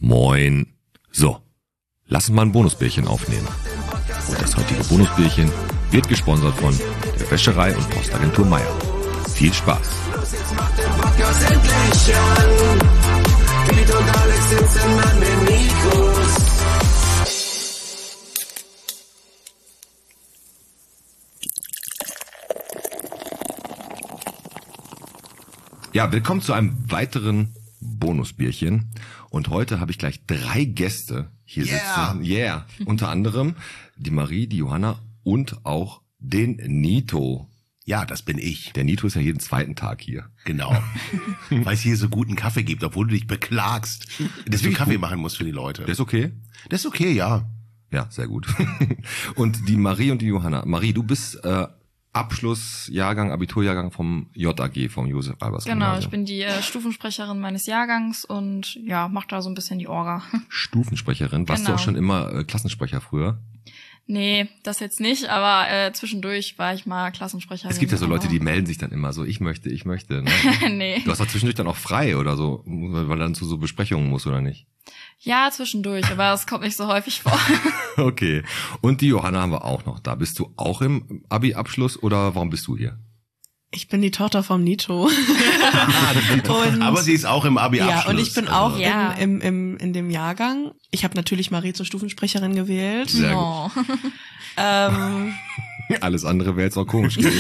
Moin. So, lass uns mal ein Bonusbierchen aufnehmen. Und das heutige Bonusbierchen wird gesponsert von der Wäscherei und Postagentur Meier. Viel Spaß. Ja, willkommen zu einem weiteren Bonusbierchen. Und heute habe ich gleich 3 Gäste hier sitzen. Yeah. Unter anderem die Marie, die Johanna und auch den Nito. Ja, das bin ich. Der Nito ist ja jeden zweiten Tag hier. Genau. Weil es hier so guten Kaffee gibt, obwohl du dich beklagst, dass du Kaffee machen musst für die Leute. Der ist okay? Das ist okay, ja. Ja, sehr gut. Und die Marie und die Johanna. Marie, du bist Abschlussjahrgang, Abiturjahrgang vom JAG, vom Josef Albers Genau, Gymnasium. ich bin die Stufensprecherin meines Jahrgangs und ja, mach da so ein bisschen die Orga. Stufensprecherin. Warst du Genau. auch schon immer Klassensprecher früher? Nee, das jetzt nicht, aber zwischendurch war ich mal Klassensprecherin. Es gibt ja so Leute, die melden sich dann immer so, ich möchte. Ne? Nee. Du hast doch zwischendurch dann auch frei oder so, weil dann zu so Besprechungen musst, oder nicht? Ja, zwischendurch, aber das kommt nicht so häufig vor. Okay. Und die Johanna haben wir auch noch da. Bist du auch im Abi-Abschluss oder warum bist du hier? Ich bin die Tochter vom Nito. Aber sie ist auch im Abi-Abschluss. Ja, und ich bin auch Ja. in dem Jahrgang. Ich habe natürlich Marie zur Stufensprecherin gewählt. Sehr Oh. Alles andere wäre jetzt auch komisch gewesen.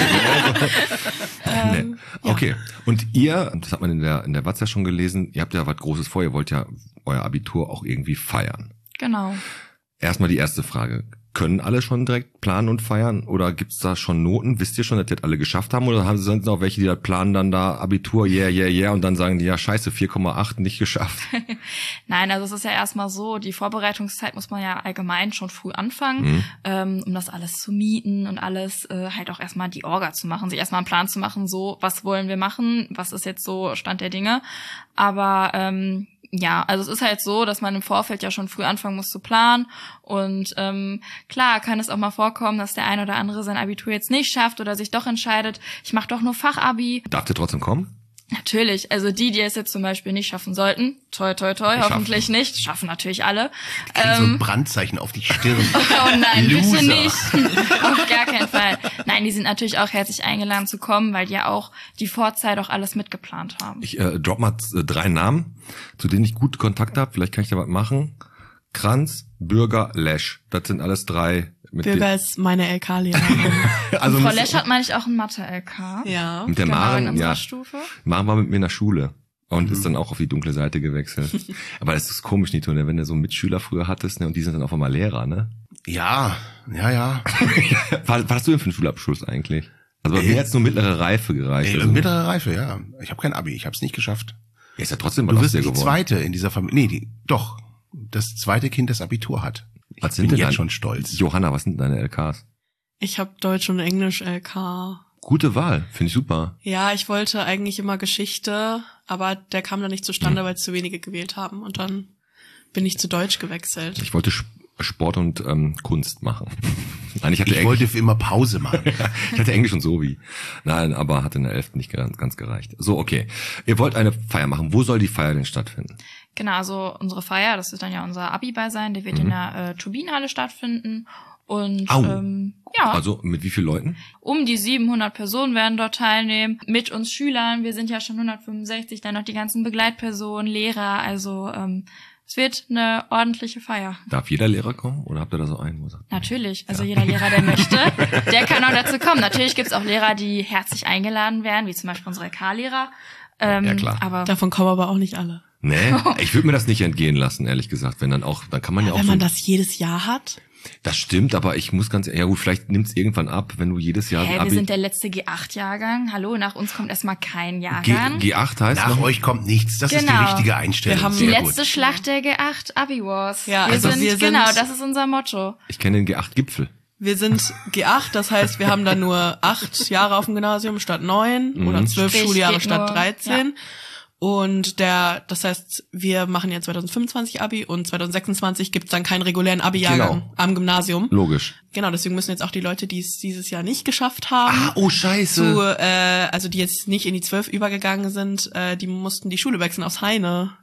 Nee. Okay. Und ihr, das hat man in der Watz ja schon gelesen, ihr habt ja was Großes vor, ihr wollt ja euer Abitur auch irgendwie feiern. Genau. Erstmal die erste Frage. Können alle schon direkt planen und feiern oder gibt's da schon Noten? Wisst ihr schon, dass die das alle geschafft haben oder sind es auch welche, die das planen dann da Abitur, yeah und dann sagen die, ja scheiße, 4,8 nicht geschafft? Nein, also es ist ja erstmal so, die Vorbereitungszeit muss man ja allgemein schon früh anfangen, um das alles zu mieten und alles halt auch erstmal die Orga zu machen, sich erstmal einen Plan zu machen, so, was wollen wir machen, was ist jetzt so Stand der Dinge. Aber ja, also es ist halt so, dass man im Vorfeld ja schon früh anfangen muss zu planen und klar kann es auch mal vorkommen, dass der ein oder andere sein Abitur jetzt nicht schafft oder sich doch entscheidet, ich mache doch nur Fachabi. Darf der trotzdem kommen? Natürlich, also die es jetzt zum Beispiel nicht schaffen sollten, toi, hoffentlich nicht, schaffen natürlich alle. Kriegen so ein Brandzeichen auf die Stirn. Oh nein, Loser. bitte nicht. Auf gar keinen Fall. Nein, die sind natürlich auch herzlich eingeladen zu kommen, weil die ja auch die Vorzeit auch alles mitgeplant haben. Ich drop mal 3 Namen, zu denen ich gut Kontakt habe. Vielleicht kann ich da was machen. Kranz, Bürger, Lesch. Das sind alles 3. Bürger ist meine LK-Lehrerin. Also Frau Lesch hat, meine ich, auch ein Mathe-LK. Ja. mit der Genau, in Maren, unserer ja. Stufe. Maren war mit mir in der Schule und ist dann auch auf die dunkle Seite gewechselt. Aber das ist komisch, Nito, ne? Wenn du so Mitschüler früher hattest, ne? Und die sind dann auf einmal Lehrer, ne? Ja. Was hast du denn für einen Schulabschluss eigentlich? Also bei mir jetzt nur mittlere Reife gereicht. Also, Mittlere Reife, ja. Ich habe kein Abi, ich habe es nicht geschafft. ja, ist ja trotzdem Du was wirst dir die geworden. zweite in dieser Familie. Nee, doch. Das zweite Kind, das Abitur hat. Was Ich sind bin denn jetzt deine- schon stolz. Johanna, was sind deine LKs? Ich habe Deutsch und Englisch LK. Gute Wahl, finde ich super. Ja, ich wollte eigentlich immer Geschichte, aber der kam dann nicht zustande, weil es zu wenige gewählt haben. Und dann bin ich zu Deutsch gewechselt. Ich wollte Sport und Kunst machen. Nein, ich hatte Ich wollte für immer Pause machen. Ich hatte Englisch und Sovi. Nein, aber hat in der 11. nicht ganz gereicht. So, okay. Ihr wollt eine Feier machen. Wo soll die Feier denn stattfinden? Genau, also unsere Feier, das ist dann ja unser Abi-Beisein, der wird in der Turbinenhalle stattfinden. Und Au. ja, Also mit wie vielen Leuten? um die 700 Personen werden dort teilnehmen, mit uns Schülern. Wir sind ja schon 165, dann noch die ganzen Begleitpersonen, Lehrer. Also es wird eine ordentliche Feier. Darf jeder Lehrer kommen oder habt ihr da so einen? Wo ihr sagt, Natürlich, also jeder Lehrer, der möchte, der kann auch dazu kommen. Natürlich gibt's auch Lehrer, die herzlich eingeladen werden, wie zum Beispiel unsere LK-Lehrer. Ja, klar. Aber Davon kommen aber auch nicht alle. nee, ich würde mir das nicht entgehen lassen, ehrlich gesagt. Wenn dann kann man ja auch Wenn so, man das jedes Jahr hat. das stimmt, aber ich muss ja gut, vielleicht nimmt's irgendwann ab, wenn du jedes Jahr wir sind der letzte G8-Jahrgang. Hallo, nach uns kommt erstmal kein Jahrgang. G8 heißt Nach noch, euch kommt nichts. Das ist die Genau. richtige Einstellung. Wir haben Die Sehr letzte gut. Schlacht der G8 Abi Wars. Ja, wir also sind, wir sind- genau, das ist unser Motto. ich kenne den G8-Gipfel. Wir sind G8, das heißt, wir haben dann nur 8 Jahre auf dem Gymnasium statt 9 oder 12 Sprich, Schuljahre geht statt nur- 13. Und das heißt, wir machen ja 2025 Abi und 2026 gibt's dann keinen regulären Abi-Jahrgang Genau. am Gymnasium. Logisch. Genau, deswegen müssen jetzt auch die Leute, die es dieses Jahr nicht geschafft haben, Oh Scheiße. also die jetzt nicht in die 12 übergegangen sind, die mussten die Schule wechseln aus Heine.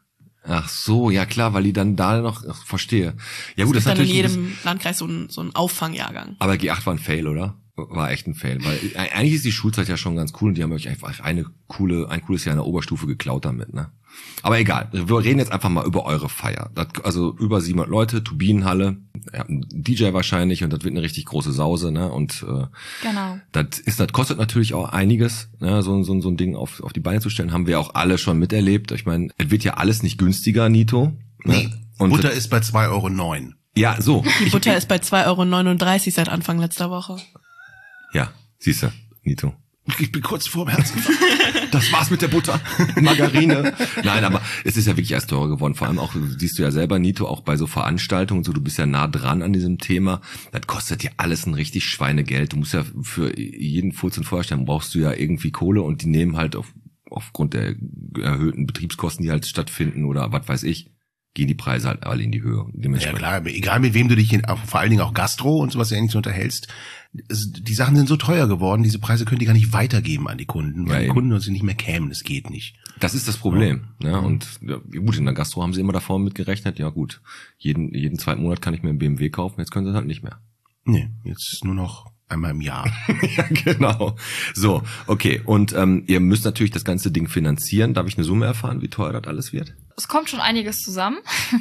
Ach so, ja klar, weil die dann da noch, verstehe. Ja gut, Es das ist gibt dann in natürlich jedem Landkreis so ein Auffangjahrgang. aber G8 war ein Fail, oder? War echt ein Fail, weil eigentlich ist die Schulzeit ja schon ganz cool und die haben euch einfach ein cooles Jahr in der Oberstufe geklaut damit, ne? Aber egal, wir reden jetzt einfach mal über eure Feier. Also über 700 Leute, Turbinenhalle, ja, ein DJ wahrscheinlich und das wird eine richtig große Sause, ne? Und Genau. das kostet natürlich auch einiges, ne? So ein Ding auf die Beine zu stellen, haben wir auch alle schon miterlebt. Ich meine, es wird ja alles nicht günstiger, Nito. Ne? Nee, Und Butter ist bei 2,09 €. ja, so. Die Butter ist bei 2,39 € seit Anfang letzter Woche. Ja, siehst du, Nito. Ich bin kurz vorm Herzinfarkt. Das war's mit der Butter. Margarine. Nein, aber es ist ja wirklich erst teurer geworden. Vor allem auch, siehst du ja selber, Nito, auch bei so Veranstaltungen, so, du bist ja nah dran an diesem Thema. Das kostet ja alles ein richtig Schweinegeld. Du musst ja für jeden Furz und Feuerstein brauchst du ja irgendwie Kohle und die nehmen halt aufgrund der erhöhten Betriebskosten, die halt stattfinden oder was weiß ich, gehen die Preise halt alle in die Höhe. Ja klar, egal mit wem du dich vor allen Dingen auch Gastro und sowas ähnliches unterhältst, die Sachen sind so teuer geworden, diese Preise können die gar nicht weitergeben an die Kunden, weil Ja, die eben. Kunden uns nicht mehr kämen, das geht nicht. Das ist das Problem. Ne? Und ja, gut, in der Gastro haben sie immer davor mitgerechnet, ja gut, jeden zweiten Monat kann ich mir einen BMW kaufen, jetzt können sie halt nicht mehr. Nee, jetzt nur noch einmal im Jahr. Ja, genau. So, okay. Und ihr müsst natürlich das ganze Ding finanzieren. Darf ich eine Summe erfahren, wie teuer das alles wird? Es kommt schon einiges zusammen,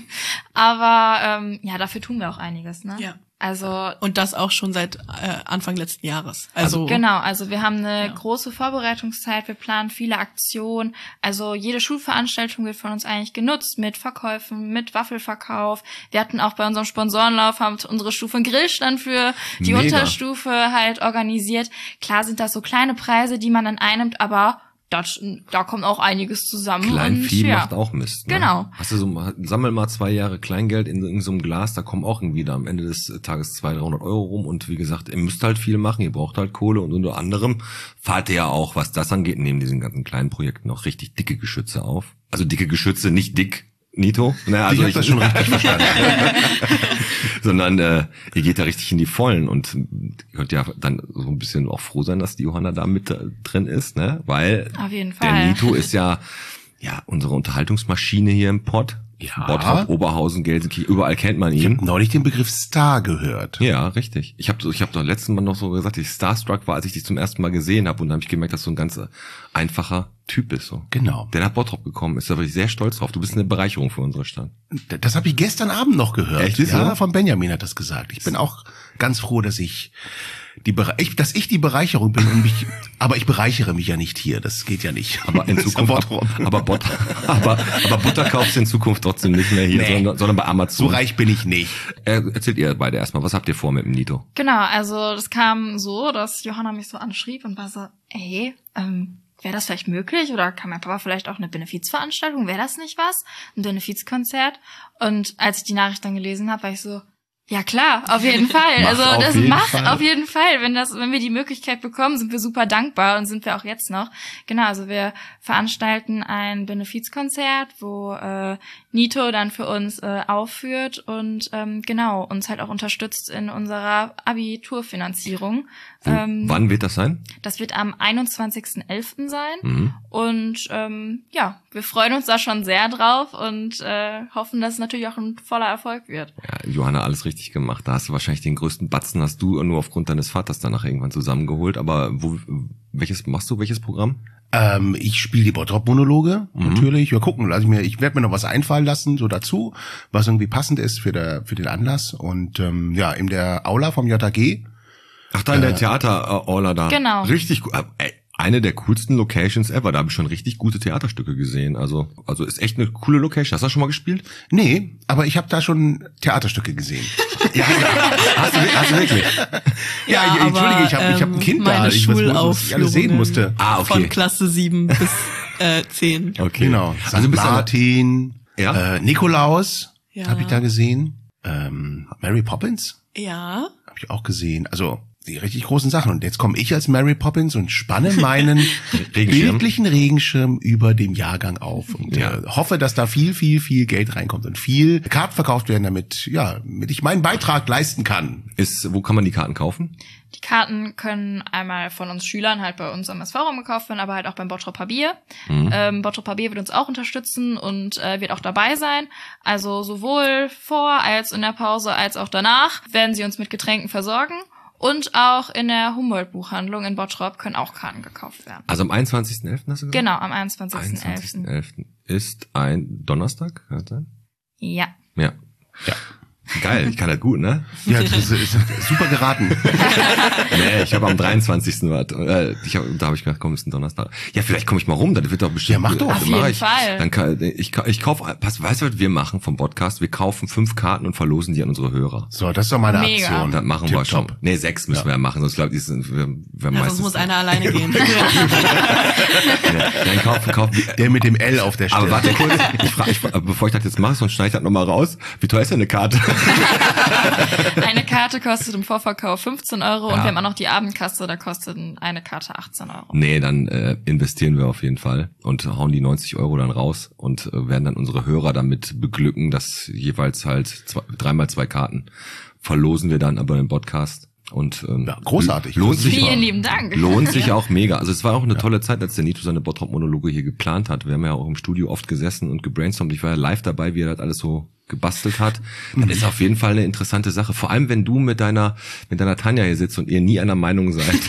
aber ja, dafür tun wir auch einiges, ne? Ja. Also Und das auch schon seit Anfang letzten Jahres. Also genau, also wir haben eine große Vorbereitungszeit, wir planen viele Aktionen, also jede Schulveranstaltung wird von uns eigentlich genutzt mit Verkäufen, mit Waffelverkauf. Wir hatten auch bei unserem Sponsorenlauf, haben unsere Stufe einen Grillstand für die Mega. Unterstufe halt organisiert. Klar sind das so kleine Preise, die man dann einnimmt, aber da kommt auch einiges zusammen. Kleinvieh und, ja. macht auch Mist. Ne? Genau. Hast du sammel mal 2 Jahre Kleingeld in so einem Glas, da kommen auch irgendwie da am Ende des Tages 200-300 € rum und wie gesagt, ihr müsst halt viel machen, ihr braucht halt Kohle und unter anderem fahrt ihr ja auch, was das angeht, neben diesen ganzen kleinen Projekten auch richtig dicke Geschütze auf. Also dicke Geschütze, nicht dick, Nito. Ne, also Ich hab das schon richtig verstanden. sondern ihr geht da richtig in die Vollen und ihr könnt ja dann so ein bisschen auch froh sein, dass die Johanna da mit drin ist, ne? Weil Auf jeden der Fall. Nito ist ja unsere Unterhaltungsmaschine hier im Pott. Ja. Bottrop, Oberhausen, Gelsenkirchen, überall kennt man Ich ihn. habe neulich den Begriff Star gehört. Ja, richtig. Ich hab doch letzten Mal noch so gesagt, dass ich starstruck war, als ich dich zum ersten Mal gesehen habe und dann habe ich gemerkt, dass du ein ganz einfacher Typ bist. So. Genau. Der nach Bottrop gekommen ist, da bin ich sehr stolz drauf. Du bist eine Bereicherung für unsere Stadt. Das habe ich gestern Abend noch gehört. Echt, ist ja, so? von Benjamin hat das gesagt. Ich bin auch ganz froh, dass ich die Bereicherung bin und aber ich bereichere mich ja nicht hier. Das geht ja nicht. Aber in Das ist Zukunft, ein aber Butter kaufst du in Zukunft trotzdem nicht mehr hier, Nee. sondern bei So Amazon. reich bin ich nicht. Erzählt ihr beide erstmal, was habt ihr vor mit dem Nito? Genau, also das kam so, dass Johanna mich so anschrieb und war so, ey, wäre das vielleicht möglich? Oder kann mein Papa vielleicht auch eine Benefizveranstaltung? Wäre das nicht was? Ein Benefizkonzert? Und als ich die Nachricht dann gelesen habe, war ich so, ja klar, auf jeden Fall. Macht Also auf das jeden macht Fall. auf jeden Fall. Wenn wir die Möglichkeit bekommen, sind wir super dankbar und sind wir auch jetzt noch. Genau, also wir veranstalten ein Benefizkonzert, wo Nito dann für uns aufführt und genau uns halt auch unterstützt in unserer Abiturfinanzierung. Wann wird das sein? Das wird am 21.11. sein. Mhm. Und ja, wir freuen uns da schon sehr drauf und hoffen, dass es natürlich auch ein voller Erfolg wird. Ja, Johanna, alles richtig gemacht. Da hast du wahrscheinlich den größten Batzen, hast du nur aufgrund deines Vaters danach irgendwann zusammengeholt. Aber welches Programm? Ich spiele die Bottrop-Monologe, natürlich. Wir gucken, ich werde mir noch was einfallen lassen, so dazu, was irgendwie passend ist für den Anlass. Und ja, in der Aula vom JAG. Ach, da in der Theater-Aula da. Genau. Richtig gut. Eine der coolsten Locations ever. Da habe ich schon richtig gute Theaterstücke gesehen. Also ist echt eine coole Location. Hast du das schon mal gespielt? Nee, aber ich habe da schon Theaterstücke gesehen. Ja, hast du wirklich? Ja, Entschuldige, ich hab ein Kind meine da, ich alles sehen musste. Ah, okay. Von Klasse 7 bis 10. Okay. Genau. St. Also bist du Martin, Ja? Nikolaus Ja. habe ich da gesehen. Mary Poppins Ja. habe ich auch gesehen. Also die richtig großen Sachen. Und jetzt komme ich als Mary Poppins und spanne meinen bildlichen Regenschirm über dem Jahrgang auf und hoffe, dass da viel Geld reinkommt und viel Karten verkauft werden, damit ich meinen Beitrag leisten kann. Wo kann man die Karten kaufen? Die Karten können einmal von uns Schülern halt bei uns am SV-Raum gekauft werden, aber halt auch beim Bottroper Bier. Bottroper Bier wird uns auch unterstützen und wird auch dabei sein. Also sowohl vor als in der Pause als auch danach werden sie uns mit Getränken versorgen. Und auch in der Humboldt-Buchhandlung in Bottrop können auch Karten gekauft werden. Also am 21.11. hast du gesagt? Genau, am 21.11. 21.11. ist ein Donnerstag, kann das sein? Ja. Ja. Geil, ich kann das gut, ne? Ja, das ist super geraten. Nee, ich habe am 23. Da habe ich gedacht, komm, ist ein Donnerstag. Ja, vielleicht komme ich mal rum, das wird doch bestimmt. Ja, mach doch. Auf jeden Fall. Dann ich kaufe, weißt du, was wir machen vom Podcast? Wir kaufen 5 Karten und verlosen die an unsere Hörer. So, das ist doch mal eine Mega. Aktion. Das machen wir schon. Tipptopp. Nee, 6 müssen wir ja machen, sonst glaube ich, wir Ja, meistens. sonst muss einer alleine gehen. Dann kaufen Der mit dem L auf der Stelle. aber warte kurz, bevor ich das jetzt mache, sonst schneide ich das nochmal raus. Wie teuer ist denn eine Karte? Eine Karte kostet im Vorverkauf 15 € und wir haben auch noch die Abendkasse, da kostet eine Karte 18 €. Nee, dann investieren wir auf jeden Fall und hauen die 90 € dann raus und werden dann unsere Hörer damit beglücken, dass jeweils halt 3x2 Karten verlosen wir dann aber im Podcast. Und großartig. Lohnt sich Vielen lieben Dank. Lohnt sich auch mega. Also es war auch eine tolle Zeit, als der Nito seine Bottrop-Monologe hier geplant hat. Wir haben ja auch im Studio oft gesessen und gebrainstormt. Ich war ja live dabei, wie er das alles so gebastelt hat. Das ist auf jeden Fall eine interessante Sache. Vor allem, wenn du mit deiner Tanja hier sitzt und ihr nie einer Meinung seid.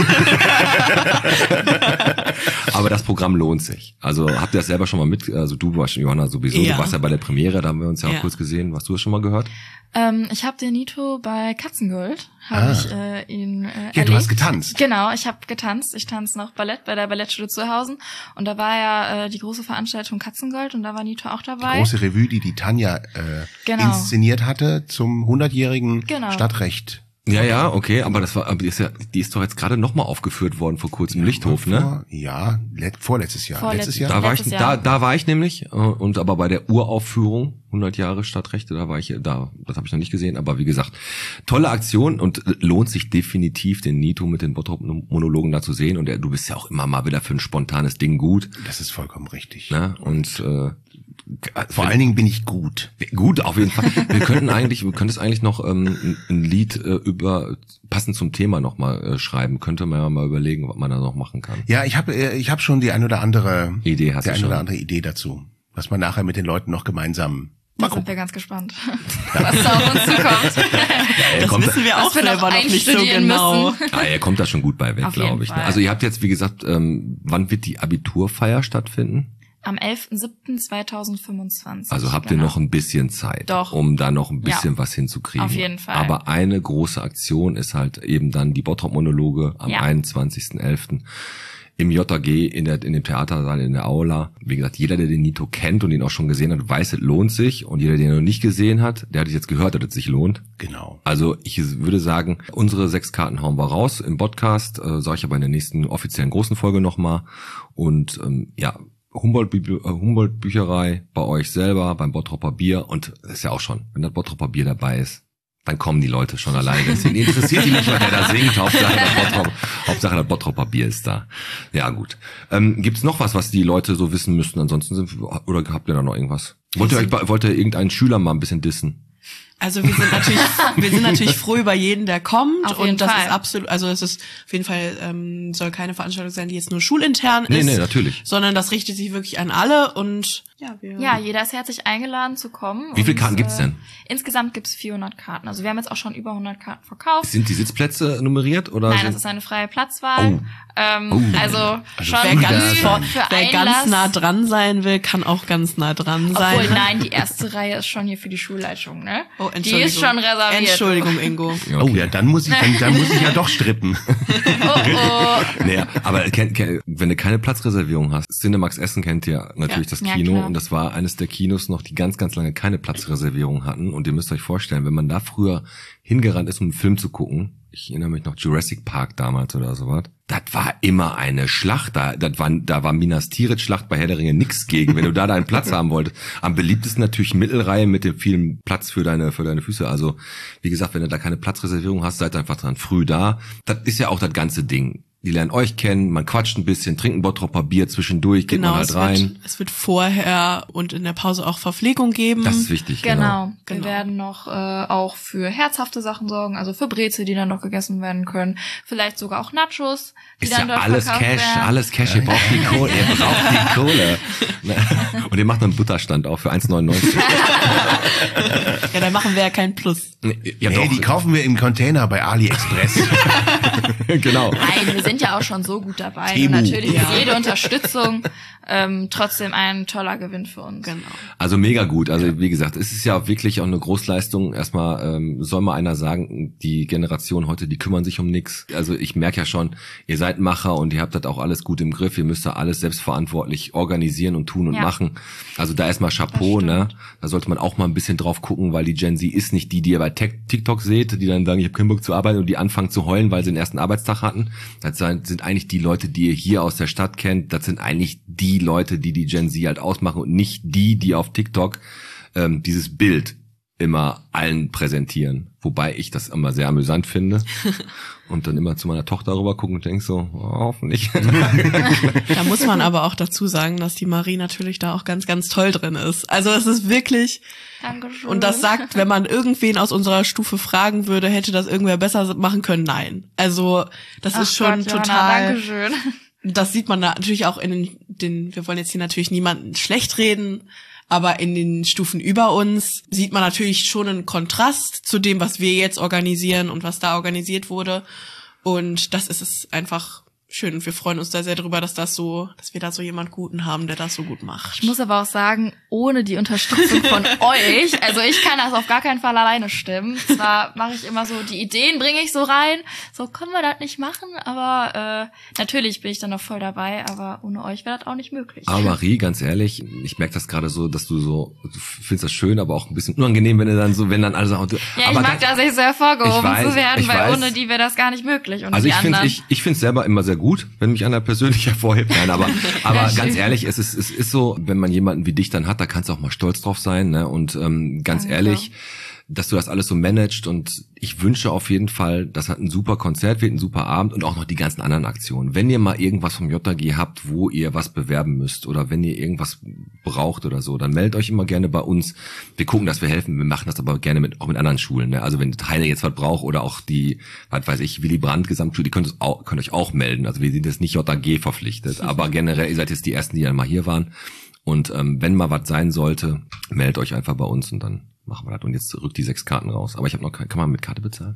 Aber das Programm lohnt sich. Also habt ihr das selber schon mal also du warst, Johanna, sowieso. Ja. Du warst ja bei der Premiere, da haben wir uns ja auch kurz gesehen. Hast du das schon mal gehört? Ich habe den Nito bei Katzengold, habe ich ihn Ja, du hast getanzt. Genau, ich habe getanzt. Ich tanze noch Ballett bei der Ballettschule Zuhausen. Und da war ja die große Veranstaltung Katzengold und da war Nito auch dabei. Große Revue, die Tanja Genau. inszeniert hatte zum 100-jährigen Genau. Stadtrecht. Ja, okay, aber die ist doch jetzt gerade nochmal aufgeführt worden vor kurzem im Lichthof, ne? Vorletztes Jahr. Letztes Jahr. Letztes Jahr. Da war ich nämlich und aber bei der Uraufführung 100 Jahre Stadtrechte, da war ich da. Das habe ich noch nicht gesehen, aber wie gesagt, tolle Aktion und lohnt sich definitiv, den Nito mit den Bottrop-Monologen da zu sehen. Und du bist ja auch immer mal wieder für ein spontanes Ding gut. Das ist vollkommen richtig. Ne? Und vor allen Dingen bin ich gut. Gut, auf jeden Fall. Wir könnten eigentlich noch ein Lied passend zum Thema nochmal schreiben. Könnte man ja mal überlegen, was man da noch machen kann. Ja, ich hab schon die ein oder andere Idee Idee dazu, was man nachher mit den Leuten noch gemeinsam. Da sind wir ganz gespannt, was da auf uns zukommt. Das wissen wir auch selber noch nicht so genau. Er kommt da schon gut bei weg, Auf jeden glaube ich. Fall. Also ihr habt jetzt, wie gesagt, wann wird die Abiturfeier stattfinden? Am 11.07.2025. Also habt ihr noch ein bisschen Zeit, Doch. um da noch ein bisschen was hinzukriegen. Auf jeden Fall. Aber eine große Aktion ist halt eben dann die Bottrop-Monologe am 21.11. im JG in dem Theatersaal in der Aula. Wie gesagt, jeder, der den Nito kennt und ihn auch schon gesehen hat, weiß, es lohnt sich. Und jeder, der ihn noch nicht gesehen hat, der hat es jetzt gehört, dass es sich lohnt. Genau. Also ich würde sagen, unsere 6 Karten hauen wir raus im Podcast. Sage ich aber in der nächsten offiziellen großen Folge nochmal. Und Humboldt-Bücherei bei euch selber, beim Bottroper Bier. Und das ist ja auch schon, wenn das Bottroper Bier dabei ist, dann kommen die Leute schon alleine. Deswegen interessiert die nicht, was der da singt. Hauptsache das Bottroper Bier ist da. Ja, gut. Gibt's noch was die Leute so wissen müssten? Ansonsten oder habt ihr da noch irgendwas? Wollt ihr irgendeinen Schüler mal ein bisschen dissen? Also wir sind natürlich froh über jeden, der kommt. Auf jeden und das Fall. ist absolut, also es ist auf jeden Fall, soll keine Veranstaltung sein, die jetzt nur schulintern ist. Nee, natürlich. Sondern das richtet sich wirklich an alle und ja, jeder ist herzlich eingeladen zu kommen. Wie viele Karten gibt's denn? Insgesamt gibt's 400 Karten. Also wir haben jetzt auch schon über 100 Karten verkauft. Sind die Sitzplätze nummeriert oder? Nein, das ist eine freie Platzwahl. Also schon wer für ganz nah dran sein will, kann auch ganz nah dran sein. Obwohl, nein, die erste Reihe ist schon hier für die Schulleitung, ne? Oh, die ist schon reserviert. Entschuldigung, Ingo. Okay. Oh ja, dann muss ich ja doch strippen. Naja, aber wenn du keine Platzreservierung hast, Cinemax Essen kennt ihr natürlich das Kino klar. und das war eines der Kinos noch, die ganz, ganz lange keine Platzreservierung hatten und ihr müsst euch vorstellen, wenn man da früher hingerannt ist, um einen Film zu gucken, ich erinnere mich noch, Jurassic Park damals oder sowas. Das war immer eine Schlacht. Da war Minas Tirith Schlacht bei Herr der Ringe nix gegen, wenn du da deinen Platz haben wolltest. Am beliebtesten natürlich Mittelreihe mit dem vielen Platz für deine Füße. Also, wie gesagt, wenn du da keine Platzreservierung hast, seid einfach dran früh da. Das ist ja auch das ganze Ding. Die lernen euch kennen, man quatscht ein bisschen, trinkt ein Bottropper Bier zwischendurch, geht man halt rein. Es wird vorher und in der Pause auch Verpflegung geben. Das ist wichtig, genau. Wir werden noch auch für herzhafte Sachen sorgen, also für Brezel, die dann noch gegessen werden können. Vielleicht sogar auch Nachos, die ist dann ja dort alles verkauft Cash, werden. alles Cash, ihr braucht die Kohle, ihr braucht die Kohle. Und ihr macht einen Butterstand auch für 1,99. Ja, dann machen wir ja keinen Plus. Ja, Hey, die kaufen wir im Container bei AliExpress. Genau. Nein, wir sind ja auch schon so gut dabei. Temu. Und natürlich ist jede Unterstützung trotzdem ein toller Gewinn für uns. Genau. Also mega gut. Also wie gesagt, es ist ja wirklich auch eine Großleistung. Erstmal soll mal einer sagen, die Generation heute, die kümmern sich um nichts. Also ich merke ja schon, ihr seid Macher und ihr habt das auch alles gut im Griff. Ihr müsst da alles selbstverantwortlich organisieren und tun und machen. Also da erstmal Chapeau, ne? Da sollte man auch mal ein bisschen drauf gucken, weil die Gen Z ist nicht die ihr bei TikTok seht, die dann sagen, ich habe keinen Bock zu arbeiten und die anfangen zu heulen, weil sie den ersten Arbeitstag hatten. Das sind eigentlich die Leute, die ihr hier aus der Stadt kennt. Das sind eigentlich die Leute, die Gen Z halt ausmachen und nicht die auf TikTok dieses Bild immer allen präsentieren. Wobei ich das immer sehr amüsant finde und dann immer zu meiner Tochter rüber gucken und denke so, oh, hoffentlich. Da muss man aber auch dazu sagen, dass die Marie natürlich da auch ganz, ganz toll drin ist. Also es ist wirklich... Dankeschön. Und das sagt, wenn man irgendwen aus unserer Stufe fragen würde, hätte das irgendwer besser machen können? Nein. Also das ist schon Gott, Johanna, total... Dankeschön. Das sieht man natürlich auch in den, wir wollen jetzt hier natürlich niemanden schlecht reden, aber in den Stufen über uns sieht man natürlich schon einen Kontrast zu dem, was wir jetzt organisieren und was da organisiert wurde. Und das ist es einfach schön. Und wir freuen uns da sehr drüber, dass wir da so jemand Guten haben, der das so gut macht. Ich muss aber auch sagen, ohne die Unterstützung von euch, also ich kann das auf gar keinen Fall alleine stimmen. Zwar mache ich immer so, die Ideen bringe ich so rein, so können wir das nicht machen, aber natürlich bin ich dann noch voll dabei, aber ohne euch wäre das auch nicht möglich. Aber Marie, ganz ehrlich, ich merke das gerade so, dass du findest das schön, aber auch ein bisschen unangenehm, wenn dann alle sagen, ja, ich mag das nicht so hervorgehoben zu werden, weil ohne die wäre das gar nicht möglich. Und also ich finde es selber immer sehr gut, wenn mich einer persönlich hervorhebt. Nein, aber ganz ehrlich, es ist so, wenn man jemanden wie dich dann hat, da kannst du auch mal stolz drauf sein, ne? Und ganz ehrlich, dass du das alles so managst und ich wünsche auf jeden Fall, dass halt ein super Konzert wird, ein super Abend und auch noch die ganzen anderen Aktionen. Wenn ihr mal irgendwas vom JG habt, wo ihr was bewerben müsst oder wenn ihr irgendwas braucht oder so, dann meldet euch immer gerne bei uns. Wir gucken, dass wir helfen. Wir machen das aber gerne auch mit anderen Schulen. Ne? Also wenn Heine jetzt was braucht oder auch die, was weiß ich, Willy Brandt Gesamtschule, die könnt euch auch melden. Also wir sind jetzt nicht JG verpflichtet, aber generell, ihr seid jetzt die Ersten, die dann mal hier waren. Und wenn mal was sein sollte, meldet euch einfach bei uns und dann machen wir das. Und jetzt rückt die 6 Karten raus. Aber ich habe noch kann man mit Karte bezahlen?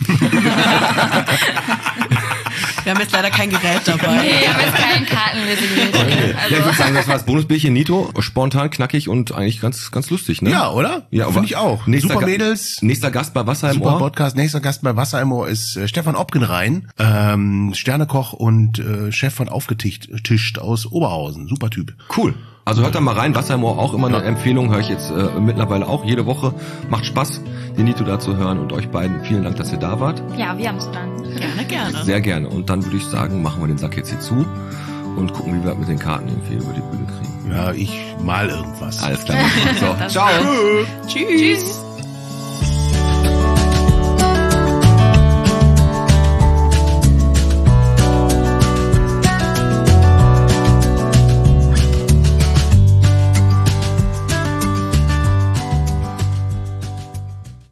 Wir haben jetzt leider kein Gerät dabei. Nee, wir haben jetzt kein Kartenlesegerät. Okay. Also. Ja, ich würde sagen, das war das Bonusbierchen Nito. Spontan, knackig und eigentlich ganz, ganz lustig, ne? Ja, oder? Ja, finde ich auch. Super Mädels. Nächster Gast bei Wasser im Super Ohr. Podcast. Nächster Gast bei Wasser im Ohr ist Stefan Opgenrein, Sternekoch und Chef von Aufgetischt aus Oberhausen. Super Typ. Cool. Also hört da mal rein. Wasser im Ohr auch immer eine Empfehlung. Höre ich jetzt mittlerweile auch jede Woche. Macht Spaß, den Nito da zu hören. Und euch beiden vielen Dank, dass ihr da wart. Ja, wir haben es dann. Gerne, gerne. Sehr gerne. Und dann würde ich sagen, machen wir den Sack jetzt hier zu und gucken, wie wir mit den Karten irgendwie über die Bühne kriegen. Ja, ich mal irgendwas. Alles klar. So, Das ciao. Tschüss.